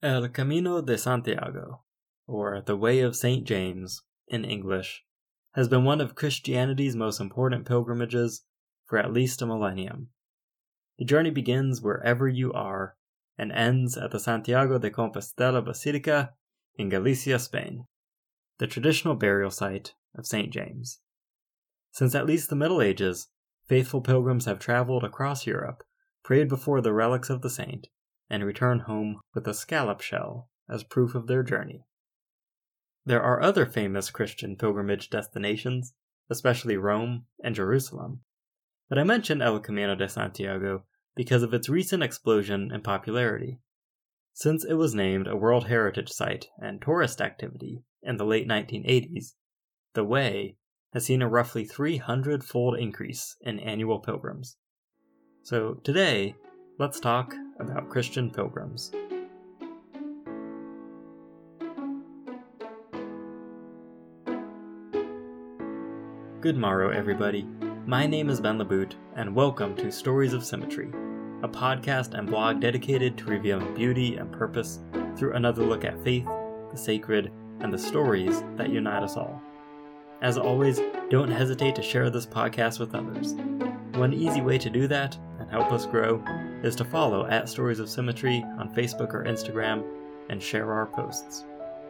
El Camino de Santiago, or the Way of St. James in English, has been one of Christianity's most important pilgrimages for at least a millennium. The journey begins wherever you are and ends at the Santiago de Compostela Basilica in Galicia, Spain, the traditional burial site of St. James. Since at least the Middle Ages, faithful pilgrims have traveled across Europe, prayed before the relics of the saint, and return home with a scallop shell as proof of their journey. There are other famous Christian pilgrimage destinations, especially Rome and Jerusalem, but I mention El Camino de Santiago because of its recent explosion in popularity. Since it was named a World Heritage Site and tourist activity in the late 1980s, the Way has seen a roughly 300-fold increase in annual pilgrims. So today, let's talk about Christian pilgrims. Good morrow, everybody. My name is Ben LeBoot, and welcome to Stories of Symmetry, a podcast and blog dedicated to revealing beauty and purpose through another look at faith, the sacred, and the stories that unite us all. As always, don't hesitate to share this podcast with others. One easy way to do that and help us grow is to follow at Stories of Symmetry on Facebook or Instagram and share our posts.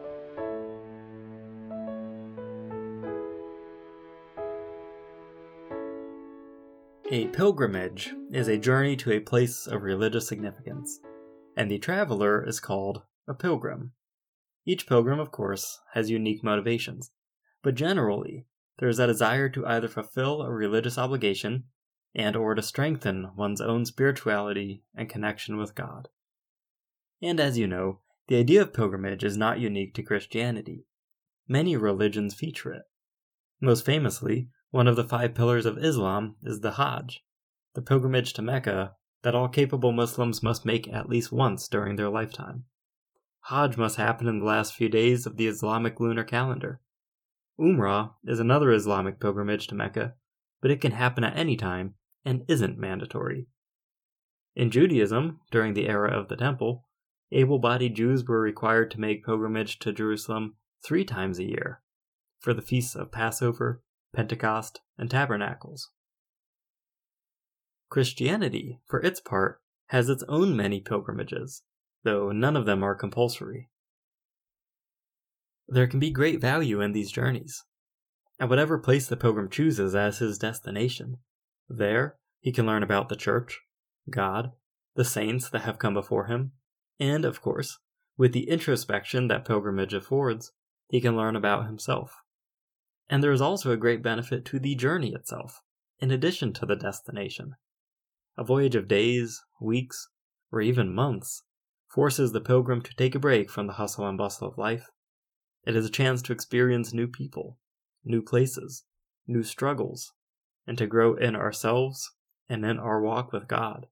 A pilgrimage is a journey to a place of religious significance, and the traveler is called a pilgrim. Each pilgrim, of course, has unique motivations, but generally, there is a desire to either fulfill a religious obligation and or to strengthen one's own spirituality and connection with God. And as you know, the idea of pilgrimage is not unique to Christianity. Many religions feature it. Most famously, one of the 5 pillars of Islam is the Hajj, the pilgrimage to Mecca that all capable Muslims must make at least once during their lifetime. Hajj must happen in the last few days of the Islamic lunar calendar. Umrah is another Islamic pilgrimage to Mecca, but it can happen at any time and isn't mandatory. In Judaism, during the era of the Temple, able-bodied Jews were required to make pilgrimage to Jerusalem 3 times a year, for the feasts of Passover, Pentecost, and Tabernacles. Christianity, for its part, has its own many pilgrimages, though none of them are compulsory. There can be great value in these journeys. At whatever place the pilgrim chooses as his destination, there he can learn about the Church, God, the saints that have come before him, and, of course, with the introspection that pilgrimage affords, he can learn about himself. And there is also a great benefit to the journey itself, in addition to the destination. A voyage of days, weeks, or even months forces the pilgrim to take a break from the hustle and bustle of life. It is a chance to experience new people, new places, new struggles, and to grow in ourselves and in our walk with God.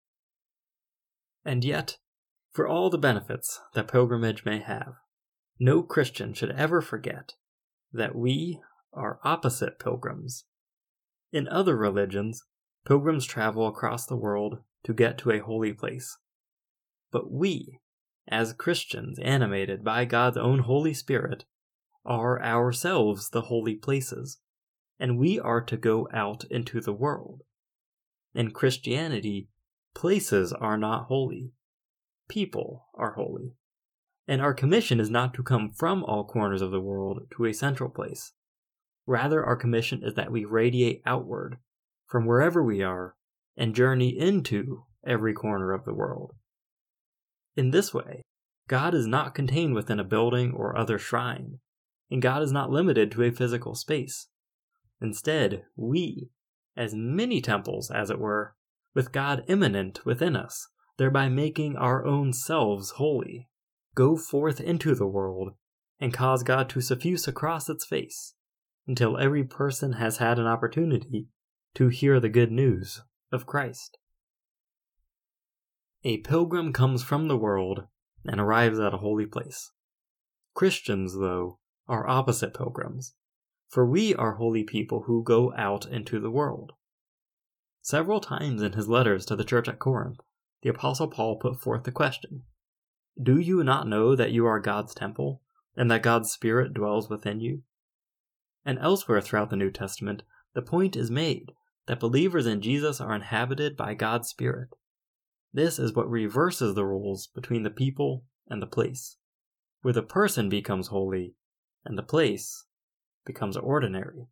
And yet, for all the benefits that pilgrimage may have, no Christian should ever forget that we are opposite pilgrims. In other religions, pilgrims travel across the world to get to a holy place. But we, as Christians animated by God's own Holy Spirit, are ourselves the holy places, and we are to go out into the world. In Christianity, places are not holy. People are holy. And our commission is not to come from all corners of the world to a central place. Rather, our commission is that we radiate outward from wherever we are and journey into every corner of the world. In this way, God is not contained within a building or other shrine, and God is not limited to a physical space. Instead, we, as many temples, as it were, with God immanent within us, thereby making our own selves holy, go forth into the world and cause God to suffuse across its face until every person has had an opportunity to hear the good news of Christ. A pilgrim comes from the world and arrives at a holy place. Christians, though, are opposite pilgrims, for we are holy people who go out into the world. Several times in his letters to the church at Corinth, the Apostle Paul put forth the question, Do you not know that you are God's temple, and that God's Spirit dwells within you? And elsewhere throughout the New Testament, the point is made that believers in Jesus are inhabited by God's Spirit. This is what reverses the roles between the people and the place, where the person becomes holy and the place becomes ordinary.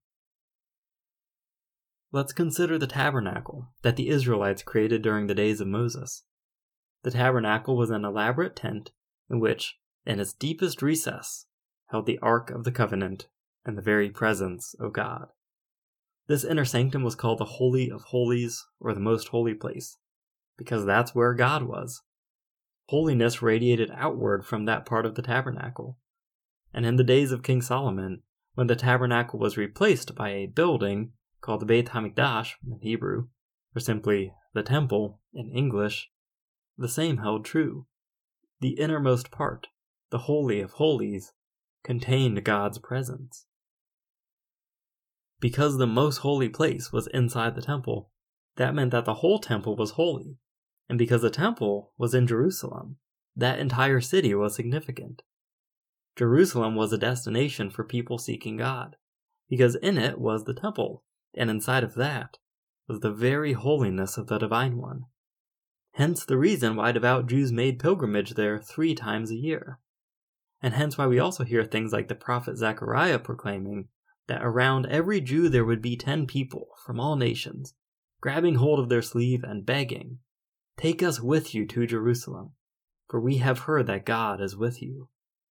Let's consider the tabernacle that the Israelites created during the days of Moses. The tabernacle was an elaborate tent in which, in its deepest recess, held the Ark of the Covenant and the very presence of God. This inner sanctum was called the Holy of Holies, or the Most Holy Place, because that's where God was. Holiness radiated outward from that part of the tabernacle. And in the days of King Solomon, when the tabernacle was replaced by a building called the Beit HaMikdash in Hebrew, or simply the temple in English, the same held true. The innermost part, the Holy of Holies, contained God's presence. Because the most holy place was inside the temple, that meant that the whole temple was holy. And because the temple was in Jerusalem, that entire city was significant. Jerusalem was a destination for people seeking God, because in it was the temple, and inside of that was the very holiness of the Divine One. Hence the reason why devout Jews made pilgrimage there 3 times a year. And hence why we also hear things like the prophet Zechariah proclaiming that around every Jew there would be 10 people from all nations, grabbing hold of their sleeve and begging, "Take us with you to Jerusalem, for we have heard that God is with you."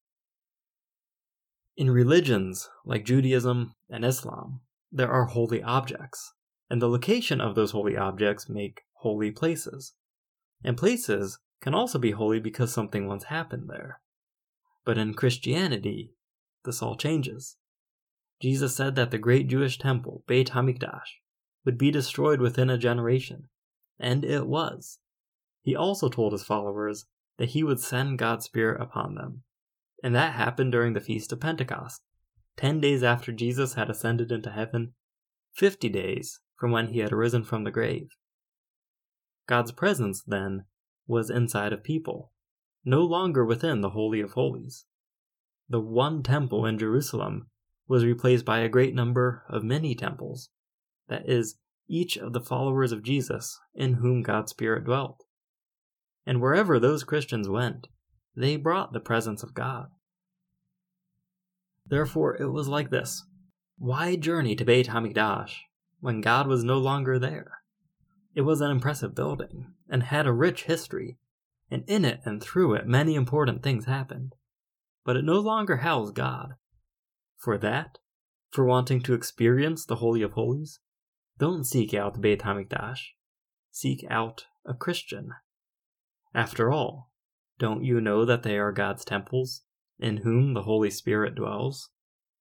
In religions like Judaism and Islam, there are holy objects, and the location of those holy objects make holy places. And places can also be holy because something once happened there. But in Christianity, this all changes. Jesus said that the great Jewish temple, Beit HaMikdash, would be destroyed within a generation, and it was. He also told his followers that he would send God's Spirit upon them, and that happened during the Feast of Pentecost, 10 days after Jesus had ascended into heaven, 50 days from when he had arisen from the grave. God's presence, then, was inside of people, no longer within the Holy of Holies. The one temple in Jerusalem was replaced by a great number of many temples, that is, each of the followers of Jesus in whom God's Spirit dwelt. And wherever those Christians went, they brought the presence of God. Therefore, it was like this: why journey to Beit HaMikdash when God was no longer there? It was an impressive building, and had a rich history, and in it and through it many important things happened. But it no longer housed God. For wanting to experience the Holy of Holies, don't seek out the Beit HaMikdash. Seek out a Christian. After all, don't you know that they are God's temples, in whom the Holy Spirit dwells?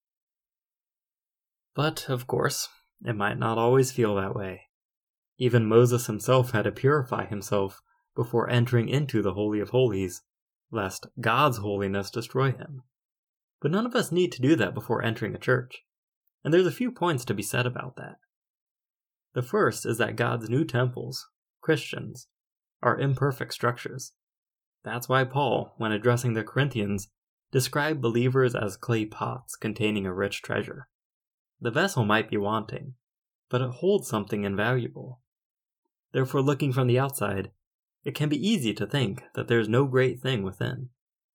But, of course, it might not always feel that way. Even Moses himself had to purify himself before entering into the Holy of Holies, lest God's holiness destroy him. But none of us need to do that before entering a church, and there's a few points to be said about that. The first is that God's new temples, Christians, are imperfect structures. That's why Paul, when addressing the Corinthians, described believers as clay pots containing a rich treasure. The vessel might be wanting, but it holds something invaluable. Therefore, looking from the outside, it can be easy to think that there's no great thing within.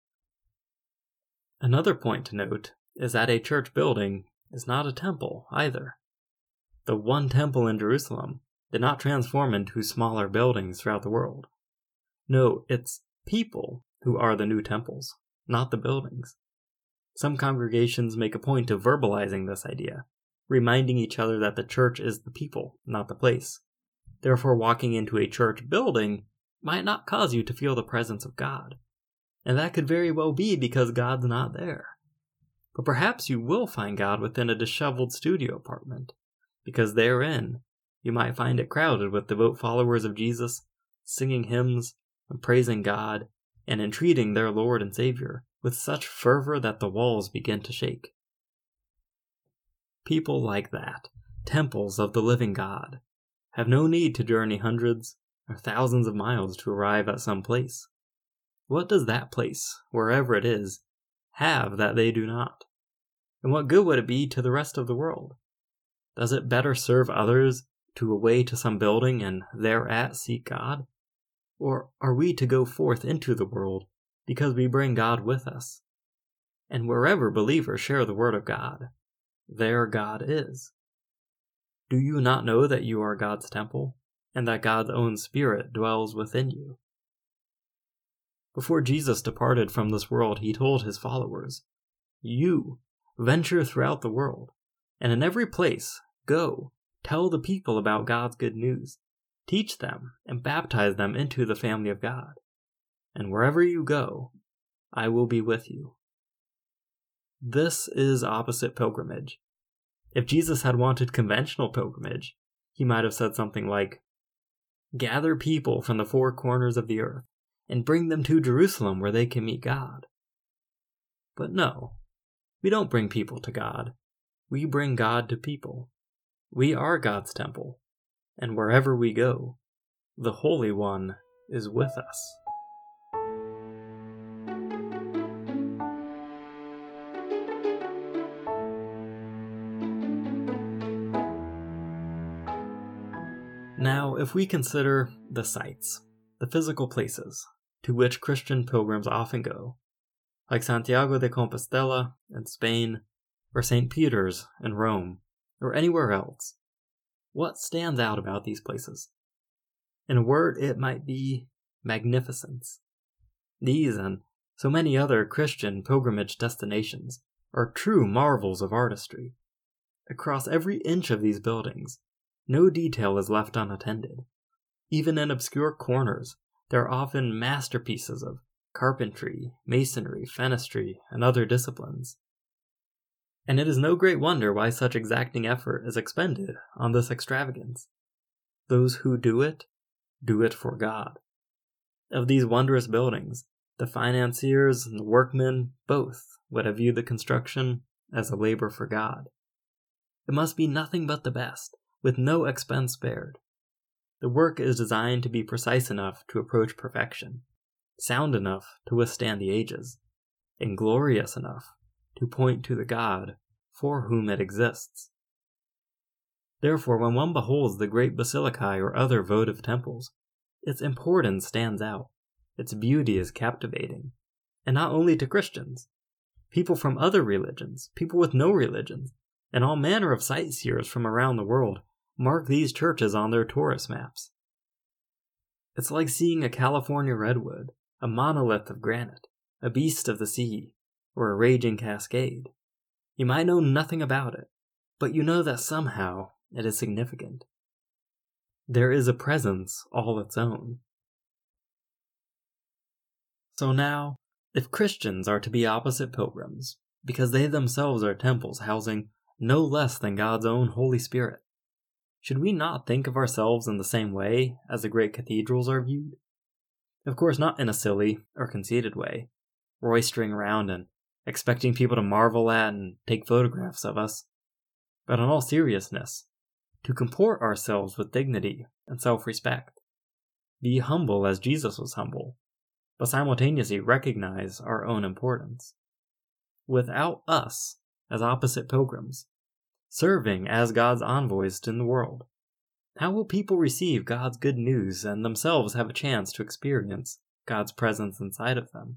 Another point to note is that a church building is not a temple either. The one temple in Jerusalem did not transform into smaller buildings throughout the world. No, it's people who are the new temples, not the buildings. Some congregations make a point of verbalizing this idea, reminding each other that the church is the people, not the place. Therefore, walking into a church building might not cause you to feel the presence of God. And that could very well be because God's not there. But perhaps you will find God within a disheveled studio apartment, because therein you might find it crowded with devout followers of Jesus, singing hymns and praising God and entreating their Lord and Savior with such fervor that the walls begin to shake. People like that, temples of the living God, have no need to journey hundreds or thousands of miles to arrive at some place. What does that place, wherever it is, have that they do not? And what good would it be to the rest of the world? Does it better serve others to away to some building and thereat seek God? Or are we to go forth into the world because we bring God with us? And wherever believers share the word of God, there God is. Do you not know that you are God's temple, and that God's own Spirit dwells within you? Before Jesus departed from this world, he told his followers, "You venture throughout the world, and in every place go, tell the people about God's good news, teach them, and baptize them into the family of God. And wherever you go, I will be with you." This is opposite pilgrimage. If Jesus had wanted conventional pilgrimage, he might have said something like, "Gather people from the four corners of the earth, and bring them to Jerusalem where they can meet God." But no, we don't bring people to God. We bring God to people. We are God's temple, and wherever we go, the Holy One is with us. Now, if we consider the sites, the physical places to which Christian pilgrims often go, like Santiago de Compostela in Spain, or St. Peter's in Rome, or anywhere else, what stands out about these places? In a word, it might be magnificence. These and so many other Christian pilgrimage destinations are true marvels of artistry. Across every inch of these buildings, no detail is left unattended. Even in obscure corners, there are often masterpieces of carpentry, masonry, fenestry, and other disciplines. And it is no great wonder why such exacting effort is expended on this extravagance. Those who do it for God. Of these wondrous buildings, the financiers and the workmen both would have viewed the construction as a labor for God. It must be nothing but the best, with no expense spared. The work is designed to be precise enough to approach perfection, sound enough to withstand the ages, and glorious enough to point to the God for whom it exists. Therefore, when one beholds the great basilicae or other votive temples, its importance stands out, its beauty is captivating, and not only to Christians. People from other religions, people with no religions, and all manner of sightseers from around the world mark these churches on their tourist maps. It's like seeing a California redwood, a monolith of granite, a beast of the sea, or a raging cascade. You might know nothing about it, but you know that somehow it is significant. There is a presence all its own. So now, if Christians are to be opposite pilgrims, because they themselves are temples housing no less than God's own Holy Spirit, should we not think of ourselves in the same way as the great cathedrals are viewed? Of course, not in a silly or conceited way, roistering around and expecting people to marvel at and take photographs of us, but in all seriousness, to comport ourselves with dignity and self-respect. Be humble as Jesus was humble, but simultaneously recognize our own importance. Without us, as opposite pilgrims, serving as God's envoys in the world, how will people receive God's good news and themselves have a chance to experience God's presence inside of them?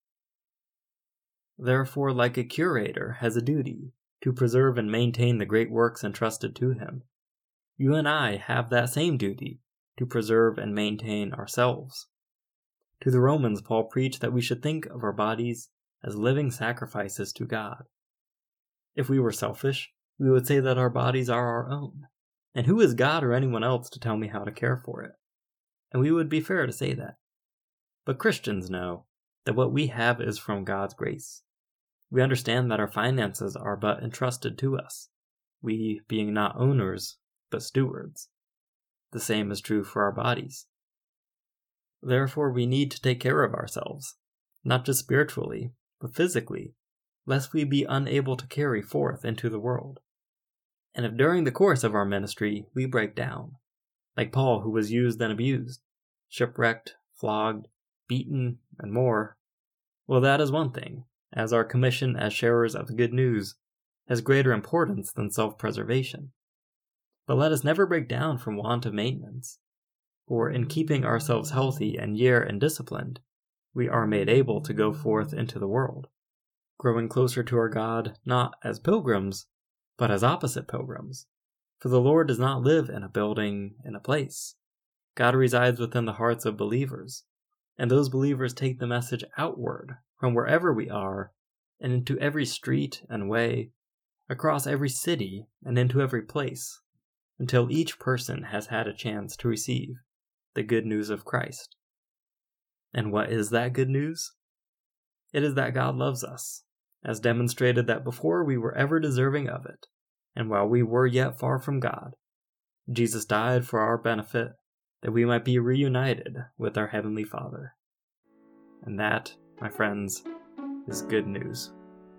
Therefore, like a curator has a duty to preserve and maintain the great works entrusted to him, you and I have that same duty to preserve and maintain ourselves. To the Romans, Paul preached that we should think of our bodies as living sacrifices to God. If we were selfish, we would say that our bodies are our own, and who is God or anyone else to tell me how to care for it? And we would be fair to say that. But Christians know that what we have is from God's grace. We understand that our finances are but entrusted to us, we being not owners, but stewards. The same is true for our bodies. Therefore, we need to take care of ourselves, not just spiritually, but physically, lest we be unable to carry forth into the world. And if during the course of our ministry we break down, like Paul who was used and abused, shipwrecked, flogged, beaten, and more, well, that is one thing, as our commission as sharers of the good news has greater importance than self-preservation. But let us never break down from want of maintenance, for in keeping ourselves healthy and disciplined, we are made able to go forth into the world, growing closer to our God not as pilgrims, but as opposite pilgrims. For the Lord does not live in a building, in a place. God resides within the hearts of believers, and those believers take the message outward from wherever we are, and into every street and way, across every city and into every place, until each person has had a chance to receive the good news of Christ. And what is that good news? It is that God loves us, as demonstrated that before we were ever deserving of it, and while we were yet far from God, Jesus died for our benefit, that we might be reunited with our Heavenly Father. And that, my friends, is good news.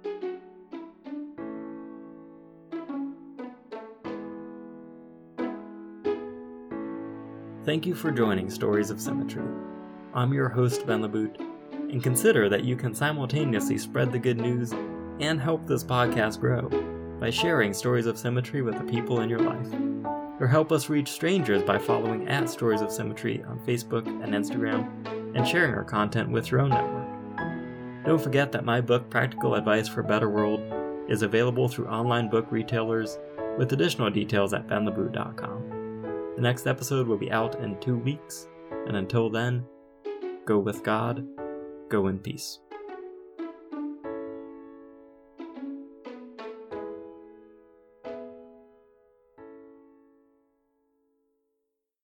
Thank you for joining Stories of Symmetry. I'm your host, Ben LeBoot, and consider that you can simultaneously spread the good news and help this podcast grow by sharing Stories of Symmetry with the people in your life, or help us reach strangers by following @Stories of Symmetry on Facebook and Instagram and sharing our content with your own network. Don't forget that my book, Practical Advice for a Better World, is available through online book retailers, with additional details at benleboot.com. The next episode will be out in 2 weeks, and until then, go with God, go in peace.